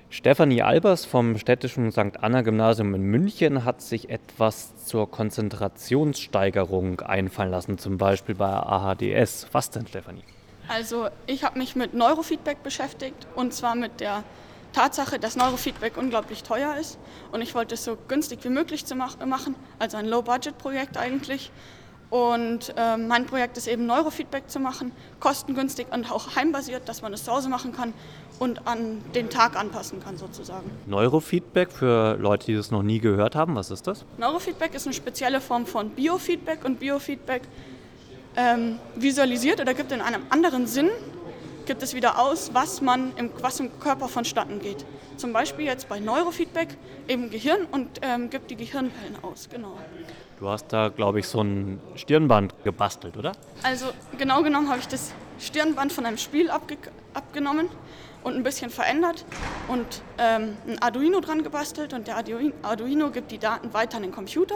Stefanie Albers vom Städtischen St. Anna Gymnasium in München hat sich etwas zur Konzentrationssteigerung einfallen lassen, zum Beispiel bei AHDS. Was denn, Stefanie? Also ich habe mich mit Neurofeedback beschäftigt und zwar mit der Tatsache, dass Neurofeedback unglaublich teuer ist und ich wollte es so günstig wie möglich zu machen, also ein Low-Budget-Projekt eigentlich. Und mein Projekt ist eben Neurofeedback zu machen, kostengünstig und auch heimbasiert, dass man es zu Hause machen kann und an den Tag anpassen kann sozusagen. Neurofeedback für Leute, die das noch nie gehört haben, was ist das? Neurofeedback ist eine spezielle Form von Biofeedback und Biofeedback visualisiert oder gibt in einem anderen Sinn, gibt es wieder aus, was im Körper vonstatten geht. Zum Beispiel jetzt bei Neurofeedback eben Gehirn und gibt die Gehirnwellen aus, genau. Du hast da, glaube ich, so ein Stirnband gebastelt, oder? Also genau genommen habe ich das Stirnband von einem Spiel abgenommen und ein bisschen verändert und ein Arduino dran gebastelt und der Arduino gibt die Daten weiter an den Computer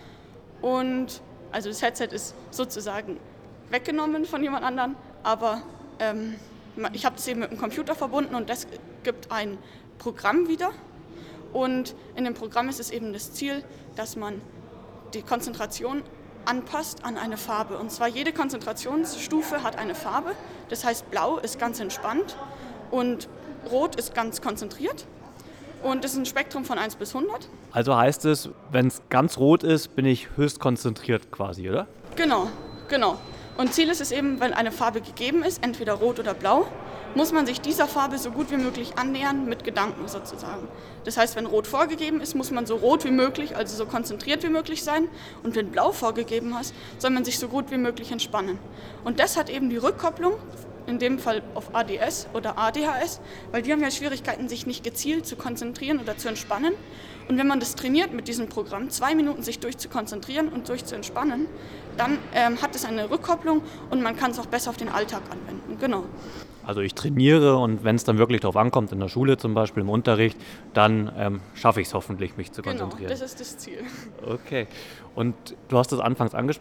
und also das Headset ist sozusagen weggenommen von jemand anderem, aber ich habe es eben mit dem Computer verbunden und das gibt ein Programm wieder und in dem Programm ist es eben das Ziel, dass man die Konzentration anpasst an eine Farbe. Und zwar jede Konzentrationsstufe hat eine Farbe. Das heißt, blau ist ganz entspannt und rot ist ganz konzentriert. Und das ist ein Spektrum von 1 bis 100. Also heißt es, wenn es ganz rot ist, bin ich höchst konzentriert quasi, oder? Genau. Und Ziel ist es eben, wenn eine Farbe gegeben ist, entweder rot oder blau, muss man sich dieser Farbe so gut wie möglich annähern mit Gedanken sozusagen. Das heißt, wenn Rot vorgegeben ist, muss man so rot wie möglich, also so konzentriert wie möglich sein. Und wenn Blau vorgegeben ist, soll man sich so gut wie möglich entspannen. Und das hat eben die Rückkopplung, in dem Fall auf ADS oder ADHS, weil die haben ja Schwierigkeiten, sich nicht gezielt zu konzentrieren oder zu entspannen. Und wenn man das trainiert mit diesem Programm, 2 Minuten sich durchzukonzentrieren und durchzuentspannen, dann hat es eine Rückkopplung und man kann es auch besser auf den Alltag anwenden. Genau. Also ich trainiere und wenn es dann wirklich darauf ankommt, in der Schule zum Beispiel, im Unterricht, dann schaffe ich es hoffentlich, mich zu konzentrieren. Genau, das ist das Ziel. Okay. Und du hast es anfangs angesprochen.